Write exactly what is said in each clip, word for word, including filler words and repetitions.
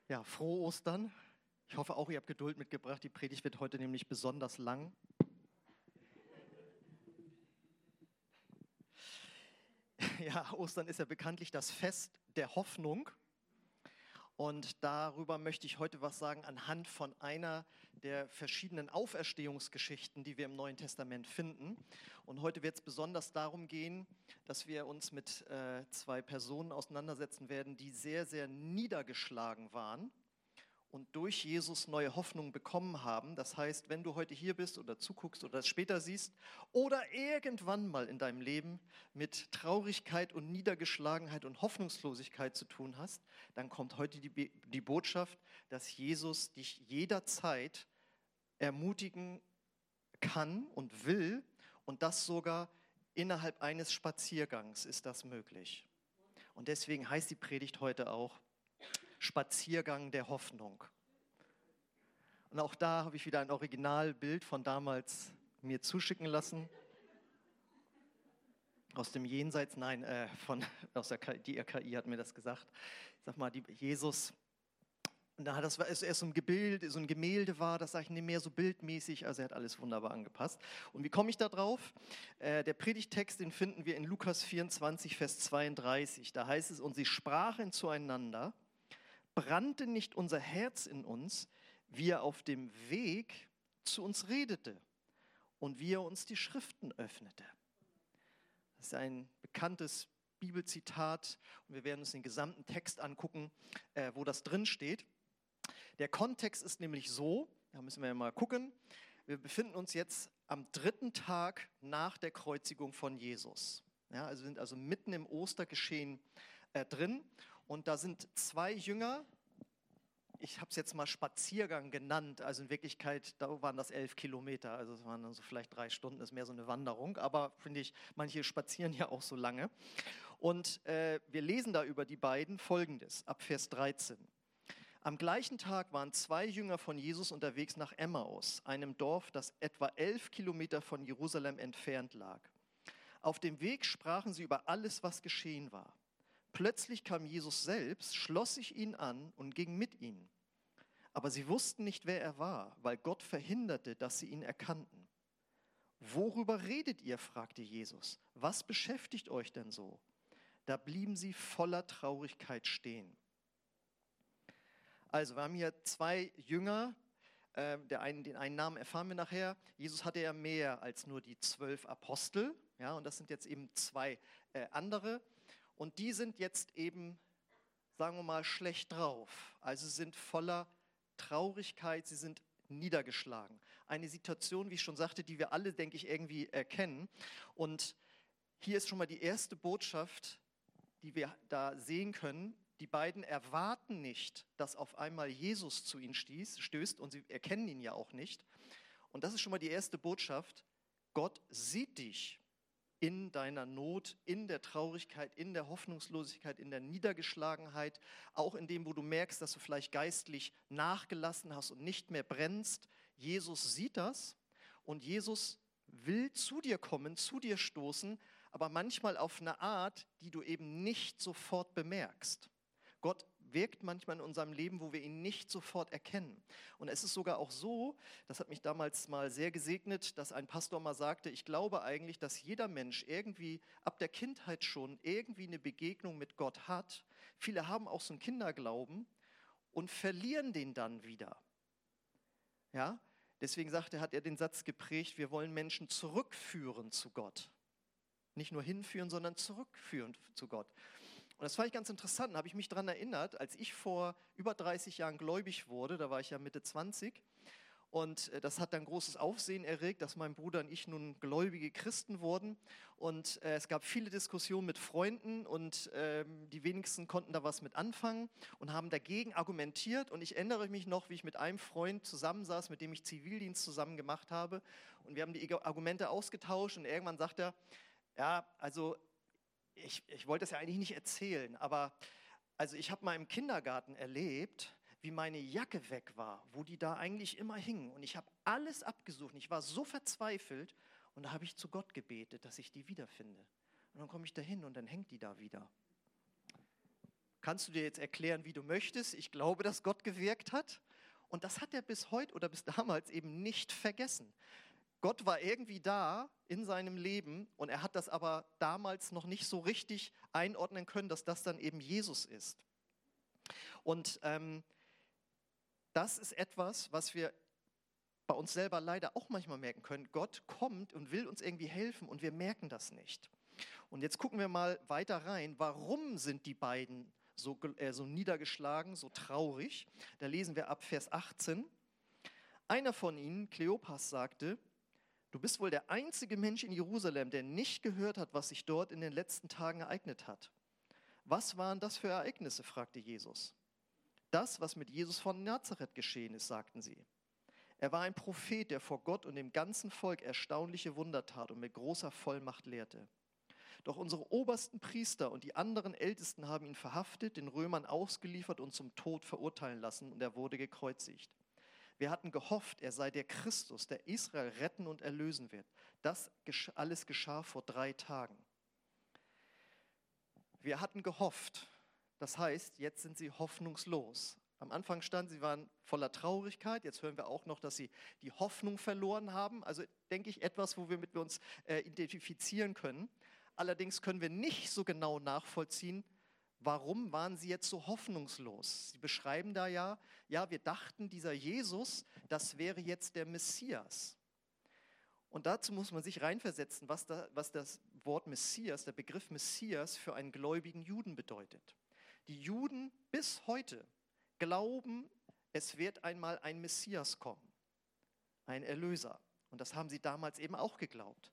Ja, frohe Ostern. Ich hoffe auch, ihr habt Geduld mitgebracht. Die Predigt wird heute nämlich besonders lang. Ja, Ostern ist ja bekanntlich das Fest der Hoffnung. Und darüber möchte ich heute was sagen anhand von einer der verschiedenen Auferstehungsgeschichten, die wir im Neuen Testament finden. Und heute wird es besonders darum gehen, dass wir uns mit äh, zwei Personen auseinandersetzen werden, die sehr, sehr niedergeschlagen waren und durch Jesus neue Hoffnung bekommen haben. Das heißt, wenn du heute hier bist oder zuguckst oder das später siehst oder irgendwann mal in deinem Leben mit Traurigkeit und Niedergeschlagenheit und Hoffnungslosigkeit zu tun hast, dann kommt heute die, die Botschaft, dass Jesus dich jederzeit ermutigen kann und will, und das sogar innerhalb eines Spaziergangs ist das möglich. Und deswegen heißt die Predigt heute auch Spaziergang der Hoffnung. Und auch da habe ich wieder ein Originalbild von damals mir zuschicken lassen. Aus dem Jenseits, nein, äh, von, aus der K I, die R K I hat mir das gesagt. Ich sag mal, die, Jesus, und da hat das erst so ein Gebild, so ein Gemälde war, das sage ich nicht mehr so bildmäßig, also er hat alles wunderbar angepasst. Und wie komme ich da drauf? Äh, der Predigttext, den finden wir in Lukas vierundzwanzig, Vers zweiunddreißig. Da heißt es, und sie sprachen zueinander: Brannte nicht unser Herz in uns, wie er auf dem Weg zu uns redete und wie er uns die Schriften öffnete. Das ist ein bekanntes Bibelzitat und wir werden uns den gesamten Text angucken, äh, wo das drin steht. Der Kontext ist nämlich so, da müssen wir ja mal gucken, wir befinden uns jetzt am dritten Tag nach der Kreuzigung von Jesus. Ja, also sind also mitten im Ostergeschehen äh, drin und da sind zwei Jünger. Ich habe es jetzt mal Spaziergang genannt, also in Wirklichkeit, da waren das elf Kilometer, also es waren dann so vielleicht drei Stunden, ist mehr so eine Wanderung, aber finde ich, manche spazieren ja auch so lange. Und äh, wir lesen da über die beiden Folgendes, ab Vers dreizehn. Am gleichen Tag waren zwei Jünger von Jesus unterwegs nach Emmaus, einem Dorf, das etwa elf Kilometer von Jerusalem entfernt lag. Auf dem Weg sprachen sie über alles, was geschehen war. Plötzlich kam Jesus selbst, schloss sich ihnen an und ging mit ihnen. Aber sie wussten nicht, wer er war, weil Gott verhinderte, dass sie ihn erkannten. Worüber redet ihr? Fragte Jesus. Was beschäftigt euch denn so? Da blieben sie voller Traurigkeit stehen. Also, wir haben hier zwei Jünger. Äh, der einen, den einen Namen erfahren wir nachher. Jesus hatte ja mehr als nur die zwölf Apostel. Ja, und das sind jetzt eben zwei äh, andere. Und die sind jetzt eben, sagen wir mal, schlecht drauf. Also sind voller Traurigkeit, sie sind niedergeschlagen. Eine Situation, wie ich schon sagte, die wir alle, denke ich, irgendwie erkennen. Und hier ist schon mal die erste Botschaft, die wir da sehen können. Die beiden erwarten nicht, dass auf einmal Jesus zu ihnen stieß, stößt und sie erkennen ihn ja auch nicht. Und das ist schon mal die erste Botschaft. Gott sieht dich in deiner Not, in der Traurigkeit, in der Hoffnungslosigkeit, in der Niedergeschlagenheit, auch in dem, wo du merkst, dass du vielleicht geistlich nachgelassen hast und nicht mehr brennst. Jesus sieht das und Jesus will zu dir kommen, zu dir stoßen, aber manchmal auf eine Art, die du eben nicht sofort bemerkst. Gott wirkt manchmal in unserem Leben, wo wir ihn nicht sofort erkennen. Und es ist sogar auch so, das hat mich damals mal sehr gesegnet, dass ein Pastor mal sagte, ich glaube eigentlich, dass jeder Mensch irgendwie ab der Kindheit schon irgendwie eine Begegnung mit Gott hat. Viele haben auch so einen Kinderglauben und verlieren den dann wieder. Ja? Deswegen sagte, hat er den Satz geprägt, wir wollen Menschen zurückführen zu Gott. Nicht nur hinführen, sondern zurückführen zu Gott. Und das fand ich ganz interessant. Da habe ich mich daran erinnert, als ich vor über dreißig Jahren gläubig wurde, da war ich ja Mitte zwanzig. Und das hat dann großes Aufsehen erregt, dass mein Bruder und ich nun gläubige Christen wurden. Und äh, es gab viele Diskussionen mit Freunden und äh, die wenigsten konnten da was mit anfangen und haben dagegen argumentiert. Und ich erinnere mich noch, wie ich mit einem Freund zusammensaß, mit dem ich Zivildienst zusammen gemacht habe. Und wir haben die Argumente ausgetauscht und irgendwann sagt er, ja, also ich, ich wollte das ja eigentlich nicht erzählen, aber also ich habe mal im Kindergarten erlebt, wie meine Jacke weg war, wo die da eigentlich immer hing. Und ich habe alles abgesucht. Ich war so verzweifelt und da habe ich zu Gott gebetet, dass ich die wiederfinde. Und dann komme ich da hin und dann hängt die da wieder. kannst du dir jetzt erklären, wie du möchtest. Ich glaube, dass Gott gewirkt hat. Und das hat er bis heute oder bis damals eben nicht vergessen. Gott war irgendwie da in seinem Leben und er hat das aber damals noch nicht so richtig einordnen können, dass das dann eben Jesus ist. Und ähm, das ist etwas, was wir bei uns selber leider auch manchmal merken können. Gott kommt und will uns irgendwie helfen und wir merken das nicht. Und jetzt gucken wir mal weiter rein. Warum sind die beiden so, äh, so niedergeschlagen, so traurig? Da lesen wir ab Vers achtzehn. Einer von ihnen, Kleopas, sagte: Du bist wohl der einzige Mensch in Jerusalem, der nicht gehört hat, was sich dort in den letzten Tagen ereignet hat. Was waren das für Ereignisse? Fragte Jesus. Das, was mit Jesus von Nazareth geschehen ist, sagten sie. Er war ein Prophet, der vor Gott und dem ganzen Volk erstaunliche Wunder tat und mit großer Vollmacht lehrte. Doch unsere obersten Priester und die anderen Ältesten haben ihn verhaftet, den Römern ausgeliefert und zum Tod verurteilen lassen, und er wurde gekreuzigt. Wir hatten gehofft, er sei der Christus, der Israel retten und erlösen wird. Das alles geschah vor drei Tagen. Wir hatten gehofft, das heißt, jetzt sind sie hoffnungslos. Am Anfang stand, sie waren voller Traurigkeit. Jetzt hören wir auch noch, dass sie die Hoffnung verloren haben. Also denke ich, etwas, womit wir uns äh, identifizieren können. Allerdings können wir nicht so genau nachvollziehen, warum waren sie jetzt so hoffnungslos. Sie beschreiben da ja, ja, wir dachten, dieser Jesus, das wäre jetzt der Messias. Und dazu muss man sich reinversetzen, was, da, was das Wort Messias, der Begriff Messias für einen gläubigen Juden bedeutet. Die Juden bis heute glauben, es wird einmal ein Messias kommen, ein Erlöser. Und das haben sie damals eben auch geglaubt.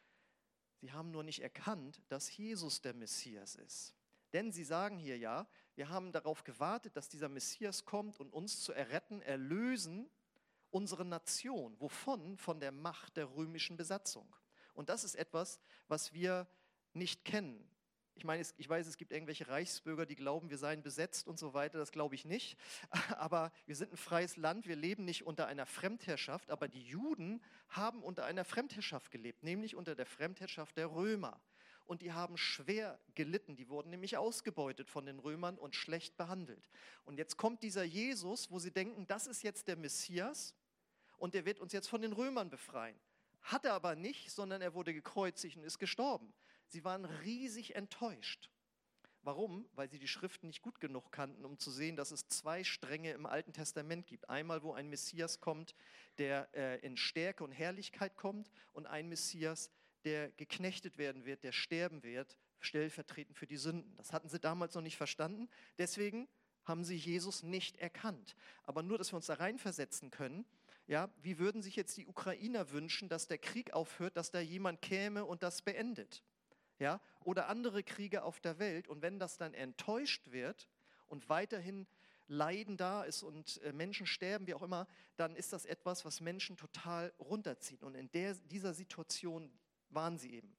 Sie haben nur nicht erkannt, dass Jesus der Messias ist. Denn sie sagen hier ja, wir haben darauf gewartet, dass dieser Messias kommt und uns zu erretten, erlösen, unsere Nation. Wovon? Von der Macht der römischen Besatzung. Und das ist etwas, was wir nicht kennen. Ich meine, ich weiß, es gibt irgendwelche Reichsbürger, die glauben, wir seien besetzt und so weiter. Das glaube ich nicht. Aber wir sind ein freies Land. Wir leben nicht unter einer Fremdherrschaft. Aber die Juden haben unter einer Fremdherrschaft gelebt, nämlich unter der Fremdherrschaft der Römer. Und die haben schwer gelitten. Die wurden nämlich ausgebeutet von den Römern und schlecht behandelt. Und jetzt kommt dieser Jesus, wo sie denken, das ist jetzt der Messias und der wird uns jetzt von den Römern befreien. Hat er aber nicht, sondern er wurde gekreuzigt und ist gestorben. Sie waren riesig enttäuscht. Warum? Weil sie die Schriften nicht gut genug kannten, um zu sehen, dass es zwei Stränge im Alten Testament gibt. Einmal, wo ein Messias kommt, der äh, in Stärke und Herrlichkeit kommt, und ein Messias, der geknechtet werden wird, der sterben wird, stellvertretend für die Sünden. Das hatten sie damals noch nicht verstanden. Deswegen haben sie Jesus nicht erkannt. Aber nur, dass wir uns da reinversetzen können, ja, wie würden sich jetzt die Ukrainer wünschen, dass der Krieg aufhört, dass da jemand käme und das beendet? Ja, oder andere Kriege auf der Welt. Und wenn das dann enttäuscht wird und weiterhin Leiden da ist und äh, Menschen sterben, wie auch immer, dann ist das etwas, was Menschen total runterzieht. Und in der, dieser Situation waren sie eben.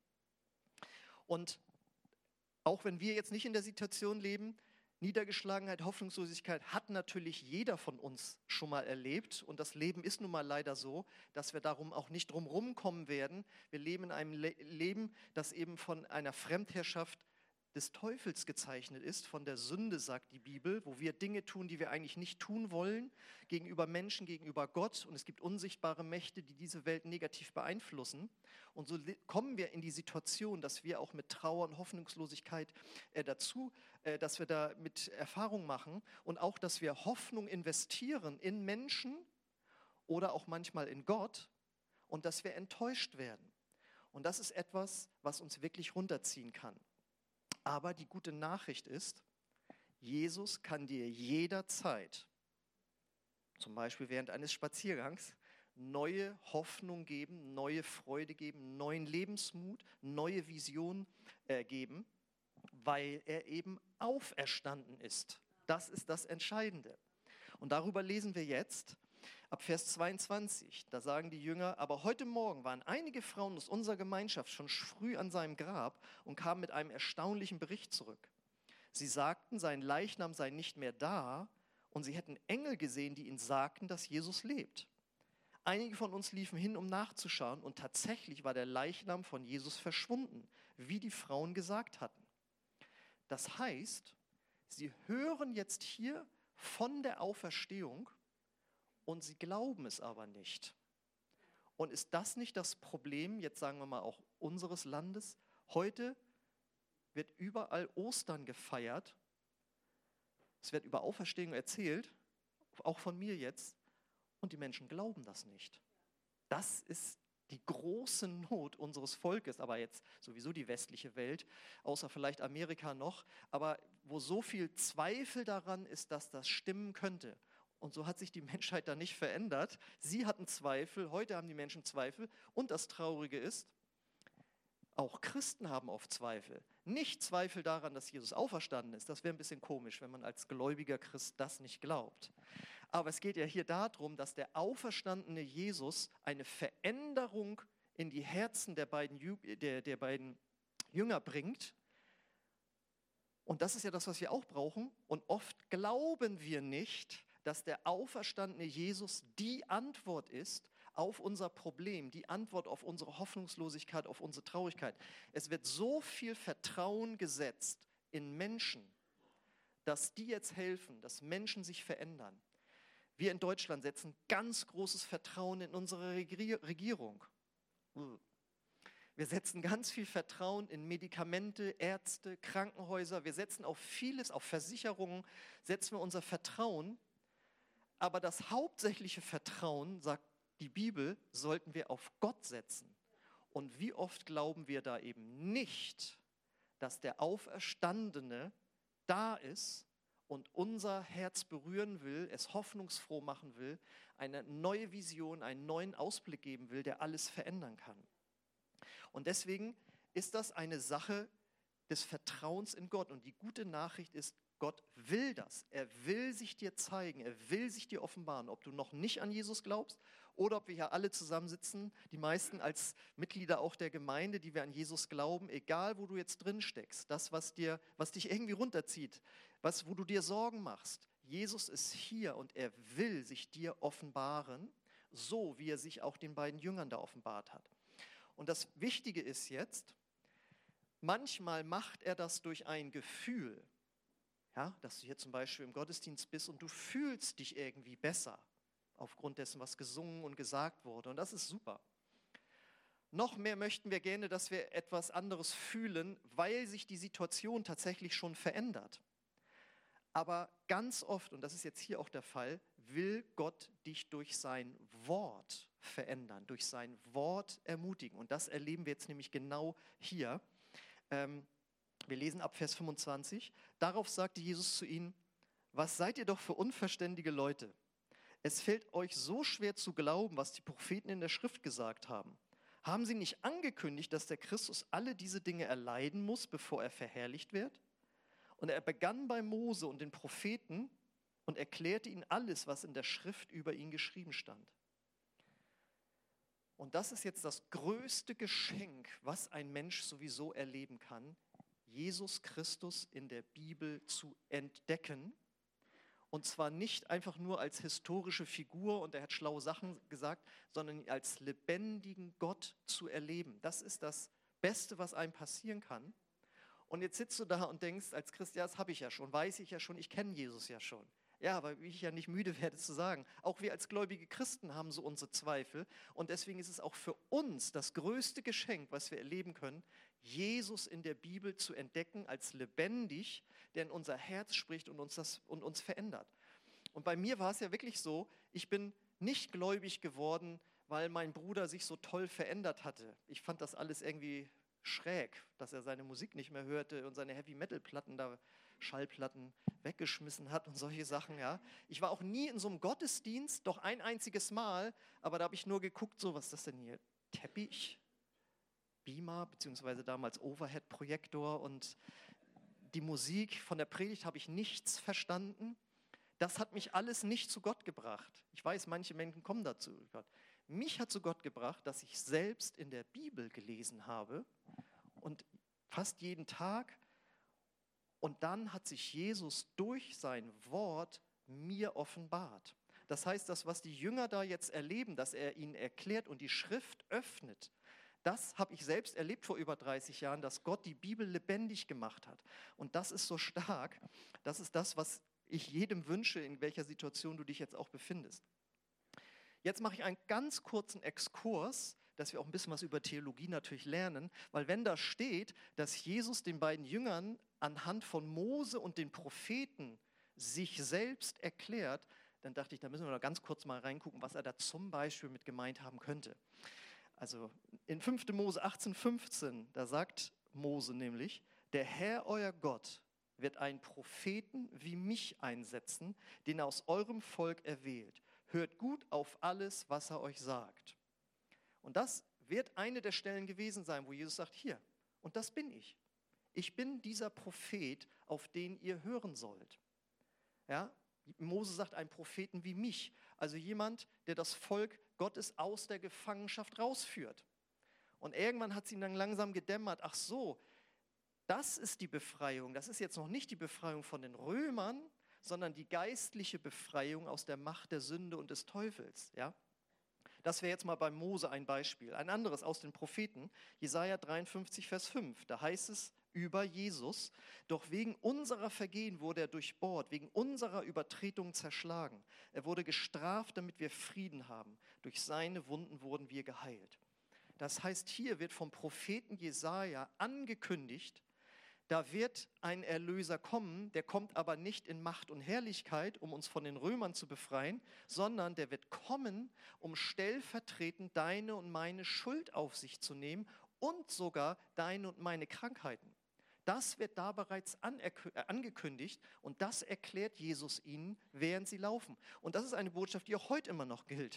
Und auch wenn wir jetzt nicht in der Situation leben, Niedergeschlagenheit, Hoffnungslosigkeit hat natürlich jeder von uns schon mal erlebt. Und das Leben ist nun mal leider so, dass wir darum auch nicht drumherum kommen werden. Wir leben in einem Le- Leben, das eben von einer Fremdherrschaft des Teufels gezeichnet ist, von der Sünde, sagt die Bibel, wo wir Dinge tun, die wir eigentlich nicht tun wollen, gegenüber Menschen, gegenüber Gott. Und es gibt unsichtbare Mächte, die diese Welt negativ beeinflussen. Und so kommen wir in die Situation, dass wir auch mit Trauer und Hoffnungslosigkeit äh, dazu, äh, dass wir da mit Erfahrung machen und auch, dass wir Hoffnung investieren in Menschen oder auch manchmal in Gott und dass wir enttäuscht werden. Und das ist etwas, was uns wirklich runterziehen kann. Aber die gute Nachricht ist, Jesus kann dir jederzeit, zum Beispiel während eines Spaziergangs, neue Hoffnung geben, neue Freude geben, neuen Lebensmut, neue Vision äh, geben, weil er eben auferstanden ist. Das ist das Entscheidende. Und darüber lesen wir jetzt ab Vers zweiundzwanzig. Da sagen die Jünger, aber heute Morgen waren einige Frauen aus unserer Gemeinschaft schon früh an seinem Grab und kamen mit einem erstaunlichen Bericht zurück. Sie sagten, sein Leichnam sei nicht mehr da und sie hätten Engel gesehen, die ihnen sagten, dass Jesus lebt. Einige von uns liefen hin, um nachzuschauen, und tatsächlich war der Leichnam von Jesus verschwunden, wie die Frauen gesagt hatten. Das heißt, Sie hören jetzt hier von der Auferstehung und sie glauben es aber nicht. Und ist das nicht das Problem, jetzt sagen wir mal auch unseres Landes? Heute wird überall Ostern gefeiert. Es wird über Auferstehung erzählt, auch von mir jetzt. Und die Menschen glauben das nicht. Das ist die große Not unseres Volkes, aber jetzt sowieso die westliche Welt, außer vielleicht Amerika noch, aber wo so viel Zweifel daran ist, dass das stimmen könnte. Und so hat sich die Menschheit da nicht verändert. Sie hatten Zweifel, heute haben die Menschen Zweifel. Und das Traurige ist, auch Christen haben oft Zweifel. Nicht Zweifel daran, dass Jesus auferstanden ist. Das wäre ein bisschen komisch, wenn man als gläubiger Christ das nicht glaubt. Aber es geht ja hier darum, dass der auferstandene Jesus eine Veränderung in die Herzen der beiden, Jü- der, der beiden Jünger bringt. Und das ist ja das, was wir auch brauchen. Und oft glauben wir nicht, dass der auferstandene Jesus die Antwort ist auf unser Problem, die Antwort auf unsere Hoffnungslosigkeit, auf unsere Traurigkeit. Es wird so viel Vertrauen gesetzt in Menschen, dass die jetzt helfen, dass Menschen sich verändern. Wir in Deutschland setzen ganz großes Vertrauen in unsere Regierung. Wir setzen ganz viel Vertrauen in Medikamente, Ärzte, Krankenhäuser. Wir setzen auf vieles, auf Versicherungen, setzen wir unser Vertrauen. Aber das hauptsächliche Vertrauen, sagt die Bibel, sollten wir auf Gott setzen. Und wie oft glauben wir da eben nicht, dass der Auferstandene da ist und unser Herz berühren will, es hoffnungsfroh machen will, eine neue Vision, einen neuen Ausblick geben will, der alles verändern kann. Und deswegen ist das eine Sache des Vertrauens in Gott. Und die gute Nachricht ist, Gott will das. Er will sich dir zeigen, er will sich dir offenbaren, ob du noch nicht an Jesus glaubst oder ob wir hier alle zusammensitzen, die meisten als Mitglieder auch der Gemeinde, die wir an Jesus glauben, egal wo du jetzt drin steckst, das, was dir, was dich irgendwie runterzieht, was, wo du dir Sorgen machst. Jesus ist hier und er will sich dir offenbaren, so wie er sich auch den beiden Jüngern da offenbart hat. Und das Wichtige ist jetzt, manchmal macht er das durch ein Gefühl. Ja, dass du hier zum Beispiel im Gottesdienst bist und du fühlst dich irgendwie besser aufgrund dessen, was gesungen und gesagt wurde. Und das ist super. Noch mehr möchten wir gerne, dass wir etwas anderes fühlen, weil sich die Situation tatsächlich schon verändert. Aber ganz oft, und das ist jetzt hier auch der Fall, will Gott dich durch sein Wort verändern, durch sein Wort ermutigen. Und das erleben wir jetzt nämlich genau hier. Ähm, Wir lesen ab Vers fünfundzwanzig. Darauf sagte Jesus zu ihnen: Was seid ihr doch für unverständige Leute? Es fällt euch so schwer zu glauben, was die Propheten in der Schrift gesagt haben. Haben sie nicht angekündigt, dass der Christus alle diese Dinge erleiden muss, bevor er verherrlicht wird? Und er begann bei Mose und den Propheten und erklärte ihnen alles, was in der Schrift über ihn geschrieben stand. Und das ist jetzt das größte Geschenk, was ein Mensch sowieso erleben kann: Jesus Christus in der Bibel zu entdecken. Und zwar nicht einfach nur als historische Figur und er hat schlaue Sachen gesagt, sondern als lebendigen Gott zu erleben. Das ist das Beste, was einem passieren kann. Und jetzt sitzt du da und denkst, als Christ, ja, das habe ich ja schon, weiß ich ja schon, ich kenne Jesus ja schon. Ja, aber wie ich ja nicht müde werde zu sagen, auch wir als gläubige Christen haben so unsere Zweifel. Und deswegen ist es auch für uns das größte Geschenk, was wir erleben können, Jesus in der Bibel zu entdecken als lebendig, der in unser Herz spricht und uns, das, und uns verändert. Und bei mir war es ja wirklich so, ich bin nicht gläubig geworden, weil mein Bruder sich so toll verändert hatte. Ich fand das alles irgendwie schräg, dass er seine Musik nicht mehr hörte und seine Heavy-Metal-Platten da, Schallplatten weggeschmissen hat und solche Sachen. Ja. Ich war auch nie in so einem Gottesdienst, doch ein einziges Mal, aber da habe ich nur geguckt, so, was ist das denn hier? Teppich? Beamer, beziehungsweise damals Overhead-Projektor, und die Musik von der Predigt habe ich nichts verstanden. Das hat mich alles nicht zu Gott gebracht. Ich weiß, manche Menschen kommen dazu. Mich hat zu Gott gebracht, dass ich selbst in der Bibel gelesen habe und fast jeden Tag. Und dann hat sich Jesus durch sein Wort mir offenbart. Das heißt, das, was die Jünger da jetzt erleben, dass er ihnen erklärt und die Schrift öffnet, Das habe ich selbst erlebt vor über dreißig Jahren, dass Gott die Bibel lebendig gemacht hat. Und das ist so stark. Das ist das, was ich jedem wünsche, in welcher Situation du dich jetzt auch befindest. Jetzt mache ich einen ganz kurzen Exkurs, dass wir auch ein bisschen was über Theologie natürlich lernen, weil wenn da steht, dass Jesus den beiden Jüngern anhand von Mose und den Propheten sich selbst erklärt, dann dachte ich, da müssen wir noch ganz kurz mal reingucken, was er da zum Beispiel mit gemeint haben könnte. Also in fünfter Mose achtzehn fünfzehn, da sagt Mose nämlich, der Herr, euer Gott, wird einen Propheten wie mich einsetzen, den er aus eurem Volk erwählt. Hört gut auf alles, was er euch sagt. Und das wird eine der Stellen gewesen sein, wo Jesus sagt, hier, und das bin ich. Ich bin dieser Prophet, auf den ihr hören sollt. Ja, Mose sagt, einen Propheten wie mich, also jemand, der das Volk Gottes aus der Gefangenschaft rausführt. Und irgendwann hat es ihm dann langsam gedämmert, ach so, das ist die Befreiung. Das ist jetzt noch nicht die Befreiung von den Römern, sondern die geistliche Befreiung aus der Macht der Sünde und des Teufels. Ja? Das wäre jetzt mal bei Mose ein Beispiel. Ein anderes aus den Propheten, Jesaja dreiundfünfzig, Vers fünf. Da heißt es über Jesus, doch wegen unserer Vergehen wurde er durchbohrt, wegen unserer Übertretungen zerschlagen. Er wurde gestraft, damit wir Frieden haben. Durch seine Wunden wurden wir geheilt. Das heißt, hier wird vom Propheten Jesaja angekündigt, da wird ein Erlöser kommen, der kommt aber nicht in Macht und Herrlichkeit, um uns von den Römern zu befreien, sondern der wird kommen, um stellvertretend deine und meine Schuld auf sich zu nehmen und sogar deine und meine Krankheiten. Das wird da bereits angekündigt und das erklärt Jesus ihnen, während sie laufen. Und das ist eine Botschaft, die auch heute immer noch gilt.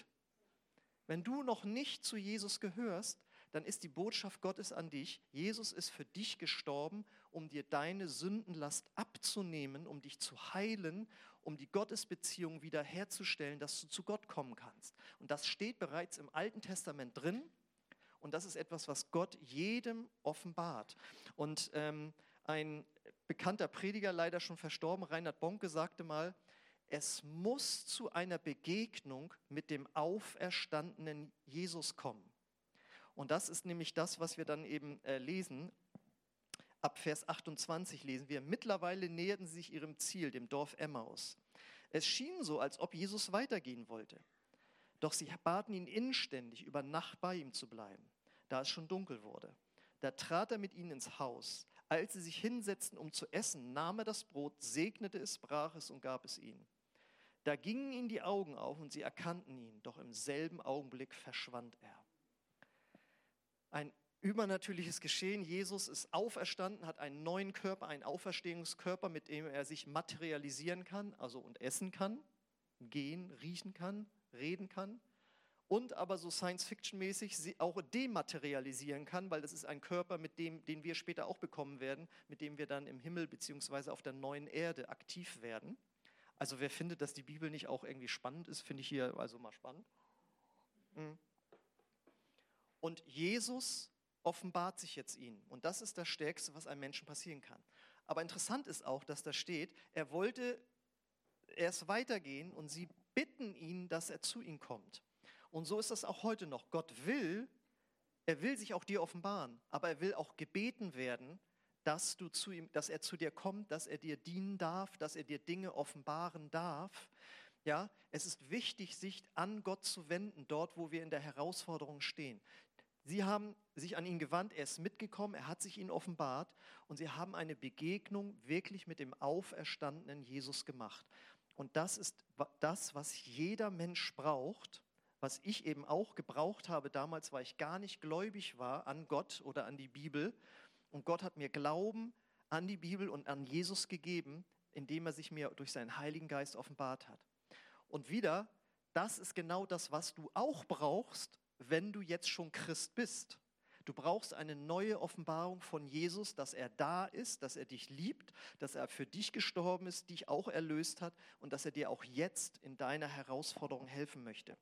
Wenn du noch nicht zu Jesus gehörst, dann ist die Botschaft Gottes an dich, Jesus ist für dich gestorben, um dir deine Sündenlast abzunehmen, um dich zu heilen, um die Gottesbeziehung wiederherzustellen, dass du zu Gott kommen kannst. Und das steht bereits im Alten Testament drin und das ist etwas, was Gott jedem offenbart. Und ähm, ein bekannter Prediger, leider schon verstorben, Reinhard Bonke, sagte mal, es muss zu einer Begegnung mit dem auferstandenen Jesus kommen. Und das ist nämlich das, was wir dann eben äh, lesen. Ab Vers achtundzwanzig lesen wir, mittlerweile näherten sie sich ihrem Ziel, dem Dorf Emmaus. Es schien so, als ob Jesus weitergehen wollte. Doch sie baten ihn inständig, über Nacht bei ihm zu bleiben, da es schon dunkel wurde. Da trat er mit ihnen ins Haus. Als sie sich hinsetzten, um zu essen, nahm er das Brot, segnete es, brach es und gab es ihnen. Da gingen ihnen die Augen auf und sie erkannten ihn, doch im selben Augenblick verschwand er. Ein übernatürliches Geschehen. Jesus ist auferstanden, hat einen neuen Körper, einen Auferstehungskörper, mit dem er sich materialisieren kann, also und essen kann, gehen, riechen kann, reden kann und aber so Science-Fiction-mäßig auch dematerialisieren kann, weil das ist ein Körper, mit dem, den wir später auch bekommen werden, mit dem wir dann im Himmel bzw. auf der neuen Erde aktiv werden. Also wer findet, dass die Bibel nicht auch irgendwie spannend ist, finde ich hier also mal spannend. Mhm. Und Jesus offenbart sich jetzt ihnen. Und das ist das Stärkste, was einem Menschen passieren kann. Aber interessant ist auch, dass da steht, er wollte erst weitergehen und sie bitten ihn, dass er zu ihnen kommt. Und so ist das auch heute noch. Gott will, er will sich auch dir offenbaren, aber er will auch gebeten werden, dass, du zu ihm, dass er zu dir kommt, dass er dir dienen darf, dass er dir Dinge offenbaren darf. Ja, es ist wichtig, sich an Gott zu wenden, dort, wo wir in der Herausforderung stehen. Sie haben sich an ihn gewandt, er ist mitgekommen, er hat sich ihnen offenbart und sie haben eine Begegnung wirklich mit dem auferstandenen Jesus gemacht. Und das ist das, was jeder Mensch braucht, was ich eben auch gebraucht habe damals, weil ich gar nicht gläubig war an Gott oder an die Bibel. Und Gott hat mir Glauben an die Bibel und an Jesus gegeben, indem er sich mir durch seinen Heiligen Geist offenbart hat. Und wieder, das ist genau das, was du auch brauchst, wenn du jetzt schon Christ bist. Du brauchst eine neue Offenbarung von Jesus, dass er da ist, dass er dich liebt, dass er für dich gestorben ist, dich auch erlöst hat und dass er dir auch jetzt in deiner Herausforderung helfen möchte.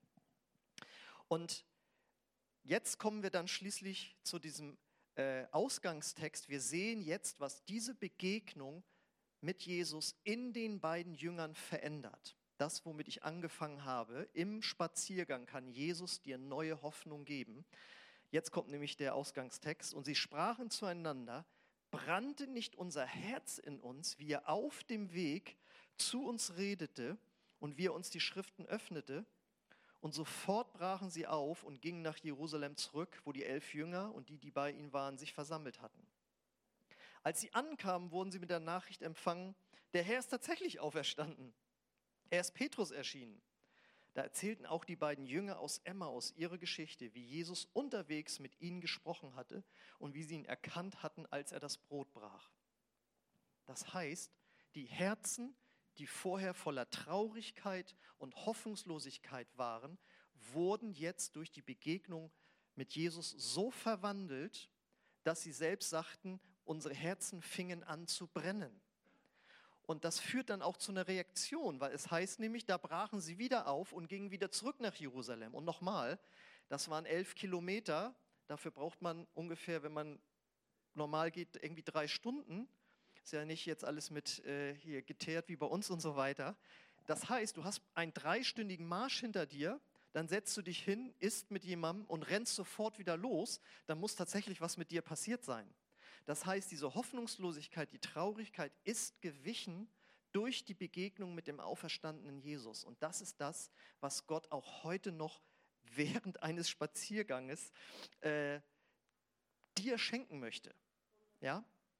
Und jetzt kommen wir dann schließlich zu diesem äh, Ausgangstext. Wir sehen jetzt, was diese Begegnung mit Jesus in den beiden Jüngern verändert. Das, womit ich angefangen habe, im Spaziergang kann Jesus dir neue Hoffnung geben. Jetzt kommt nämlich der Ausgangstext. Und sie sprachen zueinander, brannte nicht unser Herz in uns, wie er auf dem Weg zu uns redete und wie er uns die Schriften öffnete? Und sofort brachen sie auf und gingen nach Jerusalem zurück, wo die elf Jünger und die, die bei ihnen waren, sich versammelt hatten. Als sie ankamen, wurden sie mit der Nachricht empfangen, der Herr ist tatsächlich auferstanden. Er ist Petrus erschienen. Da erzählten auch die beiden Jünger aus Emmaus ihre Geschichte, wie Jesus unterwegs mit ihnen gesprochen hatte und wie sie ihn erkannt hatten, als er das Brot brach. Das heißt, die Herzen, die vorher voller Traurigkeit und Hoffnungslosigkeit waren, wurden jetzt durch die Begegnung mit Jesus so verwandelt, dass sie selbst sagten, unsere Herzen fingen an zu brennen. Und das führt dann auch zu einer Reaktion, weil es heißt nämlich, da brachen sie wieder auf und gingen wieder zurück nach Jerusalem. Und nochmal, das waren elf Kilometer, dafür braucht man ungefähr, wenn man normal geht, irgendwie drei Stunden. Ist ja nicht jetzt alles mit äh, hier geteert wie bei uns und so weiter. Das heißt, du hast einen dreistündigen Marsch hinter dir, dann setzt du dich hin, isst mit jemandem und rennst sofort wieder los, dann muss tatsächlich was mit dir passiert sein. Das heißt, diese Hoffnungslosigkeit, die Traurigkeit ist gewichen durch die Begegnung mit dem auferstandenen Jesus. Und das ist das, was Gott auch heute noch während eines Spazierganges äh, dir schenken möchte. Ja?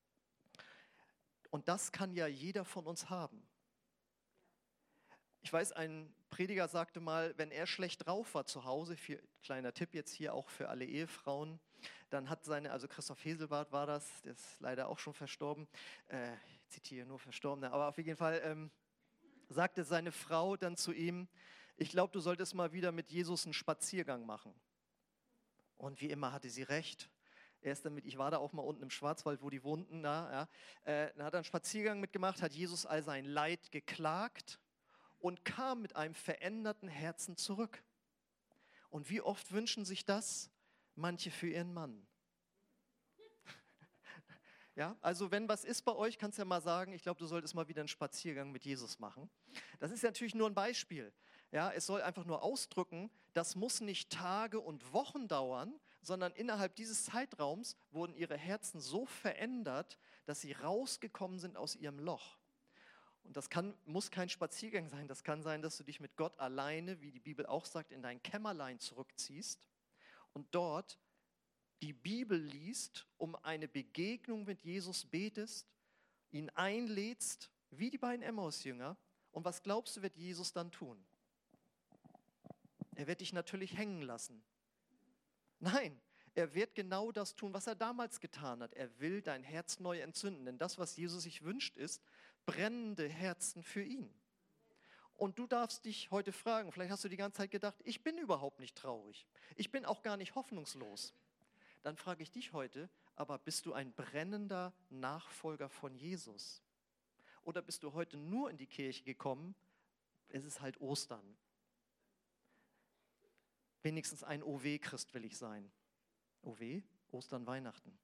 Und das kann ja jeder von uns haben. Ich weiß, ein Prediger sagte mal, wenn er schlecht drauf war zu Hause, für, kleiner Tipp jetzt hier auch für alle Ehefrauen, dann hat seine, also Christoph Heselbart war das, der ist leider auch schon verstorben, äh, ich zitiere nur Verstorbene, aber auf jeden Fall ähm, sagte seine Frau dann zu ihm, ich glaube, du solltest mal wieder mit Jesus einen Spaziergang machen. Und wie immer hatte sie recht. Er ist damit, ich war da auch mal unten im Schwarzwald, wo die wohnten, da, ja, äh, dann hat er einen Spaziergang mitgemacht, hat Jesus all sein Leid geklagt und kam mit einem veränderten Herzen zurück. Und wie oft wünschen sich das manche für ihren Mann? Ja, also wenn was ist bei euch, kannst du ja mal sagen, ich glaube, du solltest mal wieder einen Spaziergang mit Jesus machen. Das ist natürlich nur ein Beispiel. Ja, es soll einfach nur ausdrücken, das muss nicht Tage und Wochen dauern, sondern innerhalb dieses Zeitraums wurden ihre Herzen so verändert, dass sie rausgekommen sind aus ihrem Loch. Und das kann, muss kein Spaziergang sein, das kann sein, dass du dich mit Gott alleine, wie die Bibel auch sagt, in dein Kämmerlein zurückziehst und dort die Bibel liest, um eine Begegnung mit Jesus betest, ihn einlädst, wie die beiden Emmaus-Jünger. Und was glaubst du, wird Jesus dann tun? Er wird dich natürlich hängen lassen. Nein, er wird genau das tun, was er damals getan hat. Er will dein Herz neu entzünden. Denn das, was Jesus sich wünscht, ist brennende Herzen für ihn. Und du darfst dich heute fragen, vielleicht hast du die ganze Zeit gedacht, ich bin überhaupt nicht traurig. Ich bin auch gar nicht hoffnungslos. Dann frage ich dich heute, aber bist du ein brennender Nachfolger von Jesus? Oder bist du heute nur in die Kirche gekommen? Es ist halt Ostern. Wenigstens ein O W-Christ will ich sein. O W? Ostern, Weihnachten.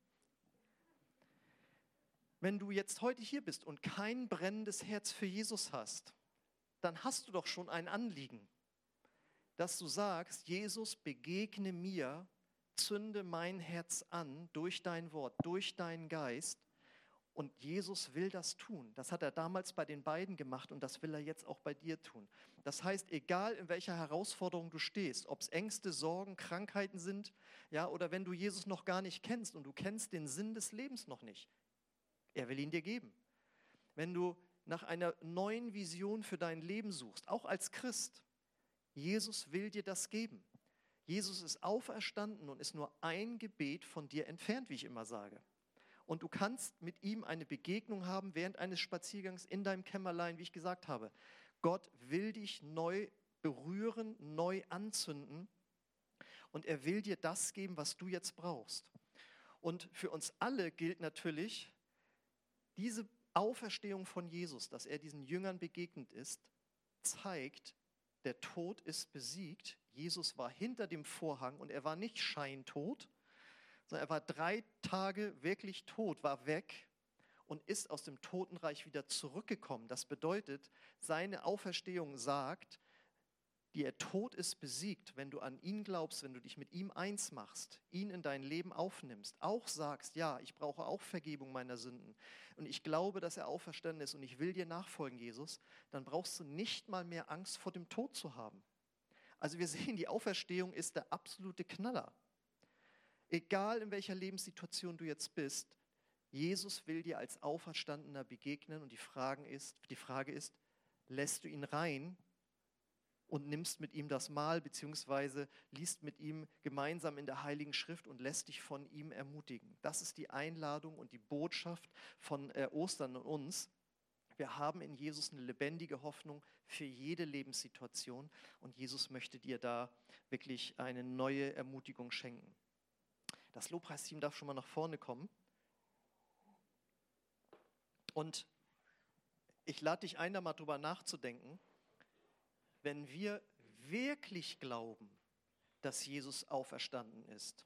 Wenn du jetzt heute hier bist und kein brennendes Herz für Jesus hast, dann hast du doch schon ein Anliegen, dass du sagst, Jesus, begegne mir, zünde mein Herz an durch dein Wort, durch deinen Geist. Und Jesus will das tun. Das hat er damals bei den beiden gemacht und das will er jetzt auch bei dir tun. Das heißt, egal in welcher Herausforderung du stehst, ob es Ängste, Sorgen, Krankheiten sind, ja, oder wenn du Jesus noch gar nicht kennst und du kennst den Sinn des Lebens noch nicht, er will ihn dir geben. Wenn du nach einer neuen Vision für dein Leben suchst, auch als Christ, Jesus will dir das geben. Jesus ist auferstanden und ist nur ein Gebet von dir entfernt, wie ich immer sage. Und du kannst mit ihm eine Begegnung haben während eines Spaziergangs in deinem Kämmerlein, wie ich gesagt habe. Gott will dich neu berühren, neu anzünden und er will dir das geben, was du jetzt brauchst. Und für uns alle gilt natürlich, diese Auferstehung von Jesus, dass er diesen Jüngern begegnet ist, zeigt, der Tod ist besiegt. Jesus war hinter dem Vorhang und er war nicht scheintot, sondern er war drei Tage wirklich tot, war weg und ist aus dem Totenreich wieder zurückgekommen. Das bedeutet, seine Auferstehung sagt, Der Tod ist besiegt, wenn du an ihn glaubst, wenn du dich mit ihm eins machst, ihn in dein Leben aufnimmst, auch sagst, ja, ich brauche auch Vergebung meiner Sünden und ich glaube, dass er auferstanden ist und ich will dir nachfolgen, Jesus, dann brauchst du nicht mal mehr Angst vor dem Tod zu haben. Also wir sehen, die Auferstehung ist der absolute Knaller. Egal in welcher Lebenssituation du jetzt bist, Jesus will dir als Auferstandener begegnen und die Frage ist, die Frage ist, lässt du ihn rein und nimmst mit ihm das Mahl, beziehungsweise liest mit ihm gemeinsam in der Heiligen Schrift und lässt dich von ihm ermutigen. Das ist die Einladung und die Botschaft von äh, Ostern und uns. Wir haben in Jesus eine lebendige Hoffnung für jede Lebenssituation und Jesus möchte dir da wirklich eine neue Ermutigung schenken. Das Lobpreisteam darf schon mal nach vorne kommen. Und ich lade dich ein, da mal drüber nachzudenken, wenn wir wirklich glauben, dass Jesus auferstanden ist,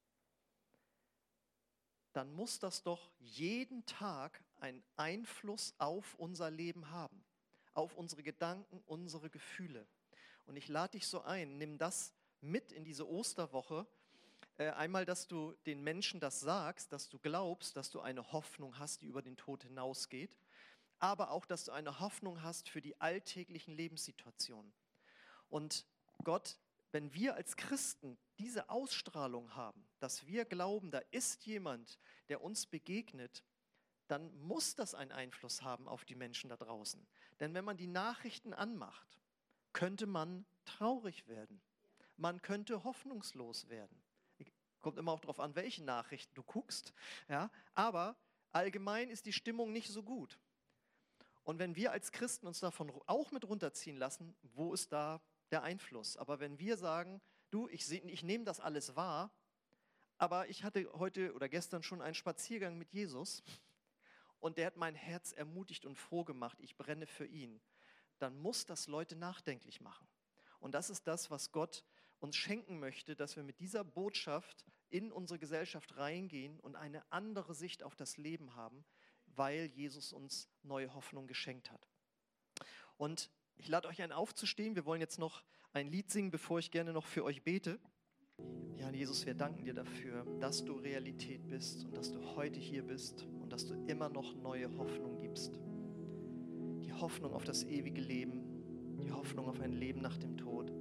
dann muss das doch jeden Tag einen Einfluss auf unser Leben haben, auf unsere Gedanken, unsere Gefühle. Und ich lade dich so ein, nimm das mit in diese Osterwoche. Äh, einmal, dass du den Menschen das sagst, dass du glaubst, dass du eine Hoffnung hast, die über den Tod hinausgeht, aber auch, dass du eine Hoffnung hast für die alltäglichen Lebenssituationen. Und Gott, wenn wir als Christen diese Ausstrahlung haben, dass wir glauben, da ist jemand, der uns begegnet, dann muss das einen Einfluss haben auf die Menschen da draußen. Denn wenn man die Nachrichten anmacht, könnte man traurig werden. Man könnte hoffnungslos werden. Kommt immer auch darauf an, welche Nachrichten du guckst. Ja? Aber allgemein ist die Stimmung nicht so gut. Und wenn wir als Christen uns davon auch mit runterziehen lassen, wo ist da der Einfluss? Aber wenn wir sagen, du, ich, seh, ich nehme das alles wahr, aber ich hatte heute oder gestern schon einen Spaziergang mit Jesus und der hat mein Herz ermutigt und froh gemacht, ich brenne für ihn, dann muss das Leute nachdenklich machen. Und das ist das, was Gott uns schenken möchte, dass wir mit dieser Botschaft in unsere Gesellschaft reingehen und eine andere Sicht auf das Leben haben, weil Jesus uns neue Hoffnung geschenkt hat. Und ich lade euch ein, aufzustehen. Wir wollen jetzt noch ein Lied singen, bevor ich gerne noch für euch bete. Ja, Jesus, wir danken dir dafür, dass du Realität bist und dass du heute hier bist und dass du immer noch neue Hoffnung gibst. Die Hoffnung auf das ewige Leben, die Hoffnung auf ein Leben nach dem Tod.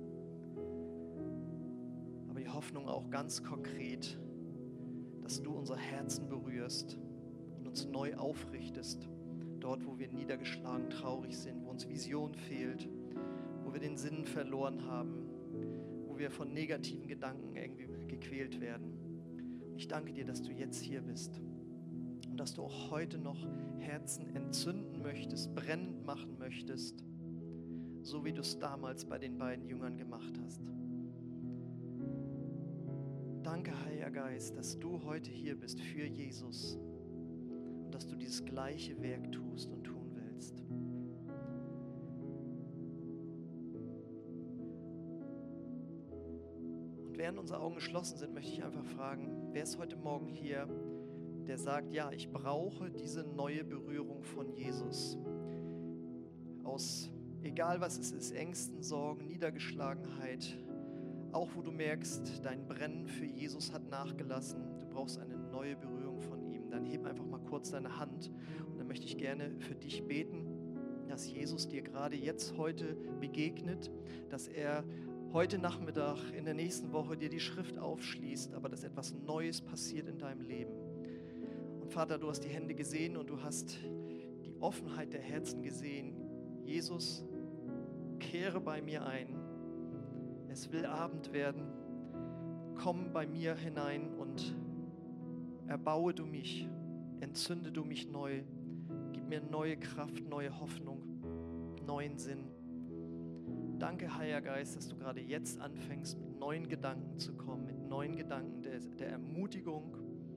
Aber die Hoffnung auch ganz konkret, dass du unser Herzen berührst und uns neu aufrichtest, dort, wo wir niedergeschlagen, traurig sind, wo uns Vision fehlt, wo wir den Sinn verloren haben, wo wir von negativen Gedanken irgendwie gequält werden. Ich danke dir, dass du jetzt hier bist und dass du auch heute noch Herzen entzünden möchtest, brennend machen möchtest, so wie du es damals bei den beiden Jüngern gemacht hast. Danke, Heiliger Geist, dass du heute hier bist für Jesus und dass du dieses gleiche Werk tust und tun willst. Und während unsere Augen geschlossen sind, möchte ich einfach fragen, wer ist heute Morgen hier, der sagt, ja, ich brauche diese neue Berührung von Jesus. Aus, egal was es ist, Ängsten, Sorgen, Niedergeschlagenheit, auch wo du merkst, dein Brennen für Jesus hat nachgelassen, du brauchst eine neue Berührung von ihm, dann heb einfach mal kurz deine Hand und dann möchte ich gerne für dich beten, dass Jesus dir gerade jetzt heute begegnet, dass er heute Nachmittag, in der nächsten Woche dir die Schrift aufschließt, aber dass etwas Neues passiert in deinem Leben. Und Vater, du hast die Hände gesehen und du hast die Offenheit der Herzen gesehen. Jesus, kehre bei mir ein. Es will Abend werden. Komm bei mir hinein und erbaue du mich, entzünde du mich neu, gib mir neue Kraft, neue Hoffnung, neuen Sinn. Danke, Heiliger Geist, dass du gerade jetzt anfängst, mit neuen Gedanken zu kommen, mit neuen Gedanken der, der Ermutigung,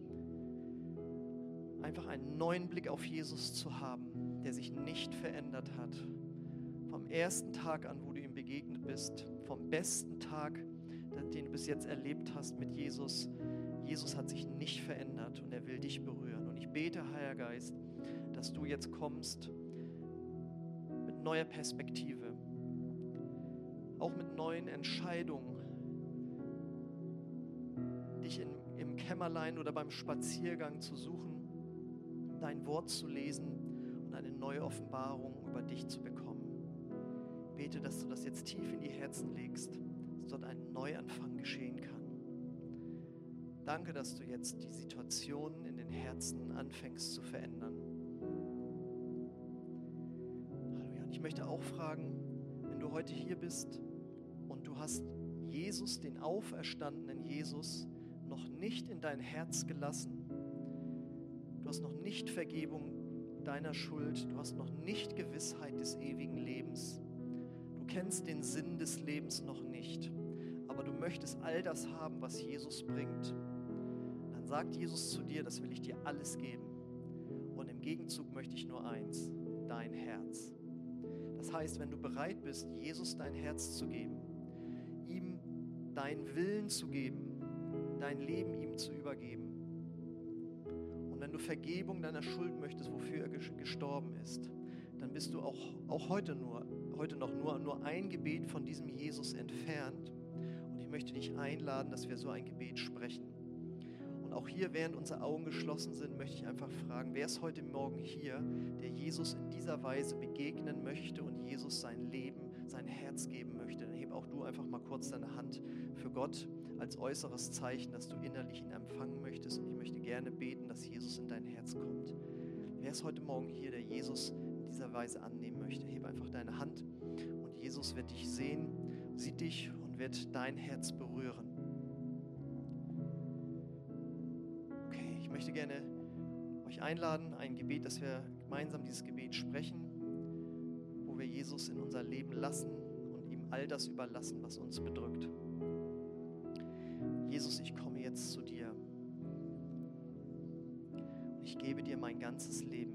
einfach einen neuen Blick auf Jesus zu haben, der sich nicht verändert hat. Vom ersten Tag an, wo du ihm begegnet bist, vom besten Tag, den du bis jetzt erlebt hast mit Jesus. Jesus hat sich nicht verändert und er will dich berühren. Und ich bete, Heiliger Geist, dass du jetzt kommst mit neuer Perspektive auch mit neuen Entscheidungen, dich in, im Kämmerlein oder beim Spaziergang zu suchen, dein Wort zu lesen und eine neue Offenbarung über dich zu bekommen. Bete, dass du das jetzt tief in die Herzen legst, dass dort ein Neuanfang geschehen kann. Danke, dass du jetzt die Situationen in den Herzen anfängst zu verändern. Halleluja. Und ich möchte auch fragen, wenn du heute hier bist und du hast Jesus, den auferstandenen Jesus, noch nicht in dein Herz gelassen, du hast noch nicht Vergebung deiner Schuld, du hast noch nicht Gewissheit des ewigen Lebens, du kennst den Sinn des Lebens noch nicht, aber du möchtest all das haben, was Jesus bringt, dann sagt Jesus zu dir, das will ich dir alles geben. Und im Gegenzug möchte ich nur eins, dein Herz. Das heißt, wenn du bereit bist, Jesus dein Herz zu geben, ihm deinen Willen zu geben, dein Leben ihm zu übergeben, und wenn du Vergebung deiner Schuld möchtest, wofür er gestorben ist, dann bist du auch, auch heute, nur, heute noch nur, nur ein Gebet von diesem Jesus entfernt. Und ich möchte dich einladen, dass wir so ein Gebet sprechen. Und auch hier, während unsere Augen geschlossen sind, möchte ich einfach fragen, wer ist heute Morgen hier, der Jesus in dieser Weise begegnen möchte und Jesus sein Leben, sein Herz geben möchte? Dann heb auch du einfach mal kurz deine Hand für Gott als äußeres Zeichen, dass du innerlich ihn empfangen möchtest. Und ich möchte gerne beten, dass Jesus in dein Herz kommt. Wer ist heute Morgen hier, der Jesus in dieser Weise annehmen möchte? Heb einfach deine Hand und Jesus wird dich sehen, sieht dich und wird dein Herz berühren. Okay, ich möchte gerne euch einladen, ein Gebet, dass wir gemeinsam dieses Gebet sprechen, wo wir Jesus in unser Leben lassen und ihm all das überlassen, was uns bedrückt. Jesus, ich komme jetzt zu dir und ich gebe dir mein ganzes Leben.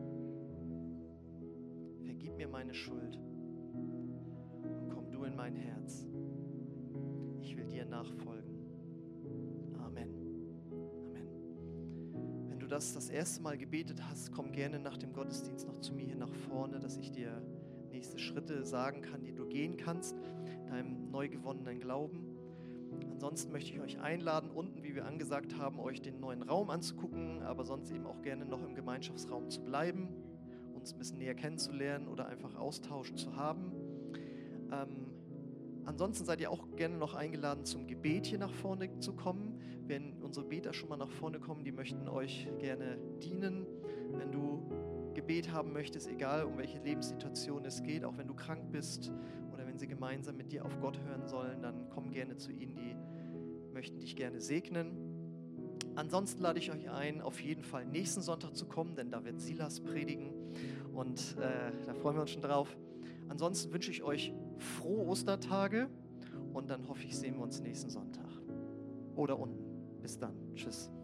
Vergib mir meine Schuld und komm du in mein Herz. Ich will dir nachfolgen. Amen. Amen. Wenn du das das erste Mal gebetet hast, komm gerne nach dem Gottesdienst noch zu mir hier nach vorne, dass ich dir nächste Schritte sagen kann, die du gehen kannst, deinem neu gewonnenen Glauben. Ansonsten möchte ich euch einladen, unten, wie wir angesagt haben, euch den neuen Raum anzugucken, aber sonst eben auch gerne noch im Gemeinschaftsraum zu bleiben, uns ein bisschen näher kennenzulernen oder einfach Austausch zu haben. Ähm, ansonsten seid ihr auch gerne noch eingeladen, zum Gebet hier nach vorne zu kommen. Wenn unsere Beter schon mal nach vorne kommen, die möchten euch gerne dienen. Wenn du Gebet haben möchtest, egal um welche Lebenssituation es geht, auch wenn du krank bist oder wenn sie gemeinsam mit dir auf Gott hören sollen, dann komm gerne zu ihnen, die möchten dich gerne segnen. Ansonsten lade ich euch ein, auf jeden Fall nächsten Sonntag zu kommen, denn da wird Silas predigen und äh, da freuen wir uns schon drauf. Ansonsten wünsche ich euch frohe Ostertage und dann hoffe ich, sehen wir uns nächsten Sonntag oder unten. Bis dann. Tschüss.